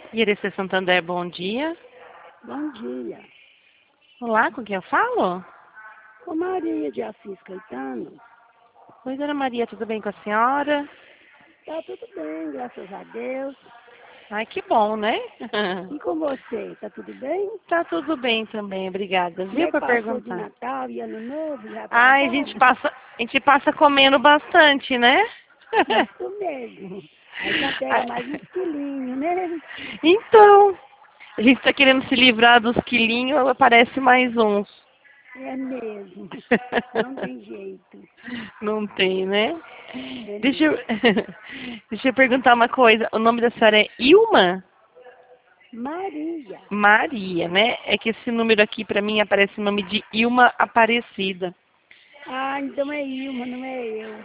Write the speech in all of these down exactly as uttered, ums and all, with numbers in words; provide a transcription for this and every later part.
Irecê Santander, bom dia. Bom dia. Olá, com quem eu falo? Com Maria de Assis Caetano. Oi, dona Maria, tudo bem com a senhora? Tá tudo bem, graças a Deus. Ai, que bom, né? E com você, tá tudo bem? Tá tudo bem também, obrigada. Como Viu, é que para passou de perguntar? Natal e Ano Novo? Já tá Ai, a gente bom? passa, a gente passa comendo bastante, né? Isso mesmo. Aí já pega mais uns quilinhos, né? Então, a gente está querendo se livrar dos quilinhos, aparece mais uns. É mesmo. Não tem jeito. Não tem, né? É Deixa eu, mesmo. deixa eu perguntar uma coisa. O nome da senhora é Ilma? Maria. Maria, né? É que esse número aqui para mim aparece o nome de Ilma Aparecida. Ah, então é Ilma, não é eu.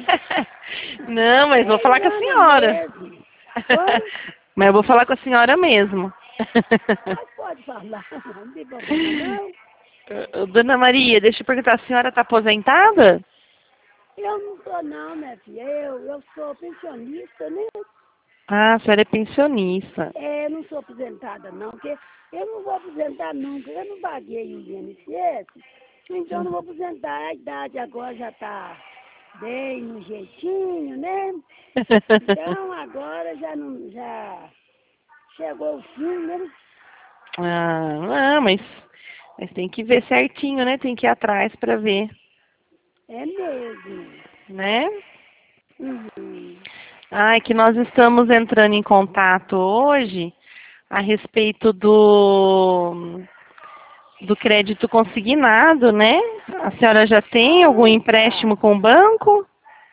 Não, mas vou É falar com a Ilana senhora. mesmo. Oi? Mas eu vou falar com a senhora mesmo. Mas pode falar, não tem problema não. Ô, Dona Maria, deixa eu perguntar, a senhora está aposentada? Eu não sou não, minha filha. Eu, eu sou pensionista, né? Ah, a senhora é pensionista. É, eu não sou aposentada não, porque eu não vou aposentar nunca. Eu não paguei o I N S S, então eu não vou aposentar. A idade agora já está bem no jeitinho, né? Então agora já não, já chegou o fim, né? Ah, não, mas, mas tem que ver certinho, né? Tem que ir atrás para ver, É mesmo. né? Uhum. Ah, é que nós estamos entrando em contato hoje a respeito do, do crédito consignado, né? A senhora já tem algum Ah, empréstimo tá. com o banco?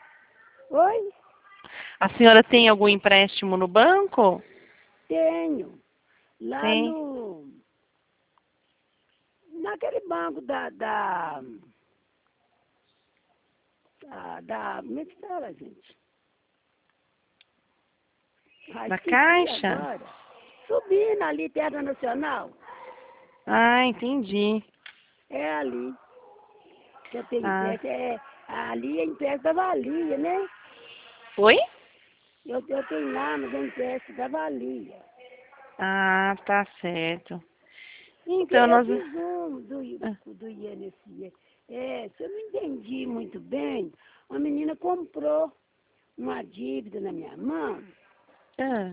Oi? A senhora tem algum empréstimo no banco? Tenho. Lá Tem. no... Naquele banco da... da da, da como é que fala, gente? Ah, Na esqueci Caixa? agora. Subindo ali perto da Nacional. Ah, entendi. É ali que eu tenho Ah, empréstimo. É, ali é empréstimo da Valia, né? oi? Eu, eu tenho lá, mas é empréstimo da Valia. Ah, tá certo. Porque Então, eu nós... fiz um do, Ah, do, do I N S S. É, se eu não entendi muito bem, uma menina comprou uma dívida na minha mão ah,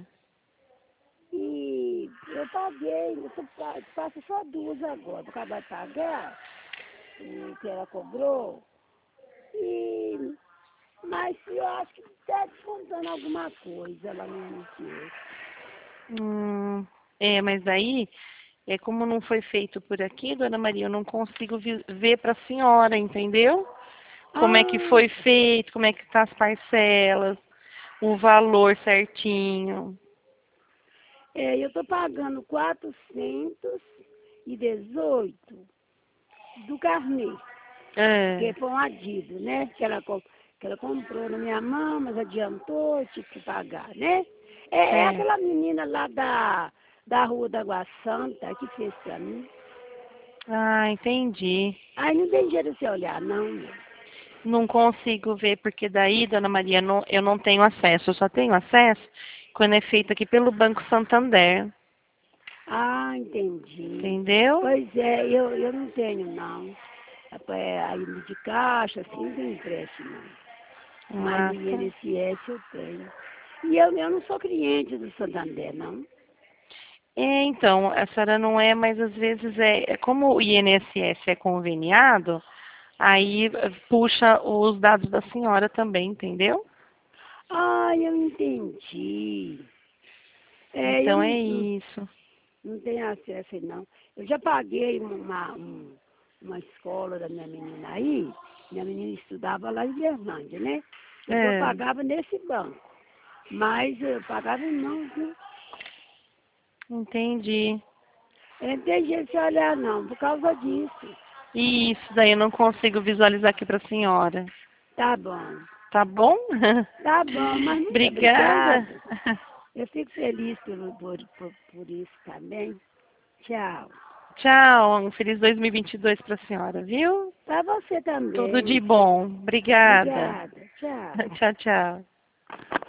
e eu paguei, eu só pa- faço só duas agora, para acabar de pagar, e que ela cobrou. E, mas eu acho que está descontando alguma coisa lá no I N S S. hum, é, mas aí, é como não foi feito por aqui, dona Maria, eu não consigo vi- ver para a senhora, entendeu? Como é que Ah, foi feito, como é que tá as parcelas, o valor certinho. é, eu estou pagando quatrocentos e dezoito do carnê, É, porque foi uma dívida, né? Que ela, co- que ela comprou na minha mão, mas adiantou, eu tive que pagar, né? É, é é. aquela menina lá da, da Rua da Água Santa que fez pra mim. Ah, entendi. Aí não tem jeito de você olhar, não, meu. Não consigo ver, porque daí, dona Maria, não, eu não tenho acesso. Eu só tenho acesso quando é feito aqui pelo Banco Santander. Ah, entendi. Entendeu? Pois é, eu, eu não tenho, não. É, aí de caixa, assim, não tem empréstimo, não. Mas Ah, o tá. I N S S eu tenho. E eu, eu não sou cliente do Santander, não. É, então, a senhora não é, mas às vezes é, é como o I N S S é conveniado, aí eh, puxa os dados da senhora também, entendeu? Ah, eu entendi. É, eu Então não, é não, isso. não tenho acesso aí, não. Eu já paguei uma, um- uma escola da minha menina aí. Minha menina estudava lá em Berlândia, né? Então eu É, pagava nesse banco. Mas eu pagava em mãos, né? entendi. Eu não tem jeito de olhar, não, por causa disso. Isso daí eu não consigo visualizar aqui para a senhora. Tá bom. Tá bom? Tá bom, mas muito Obrigada. obrigada. Eu fico feliz pelo, por, por, por isso também. Tchau. Tchau, um feliz dois mil e vinte e dois para a senhora, viu? Para você Tudo de também. bom. Obrigada. Obrigada. Tchau. Tchau, tchau.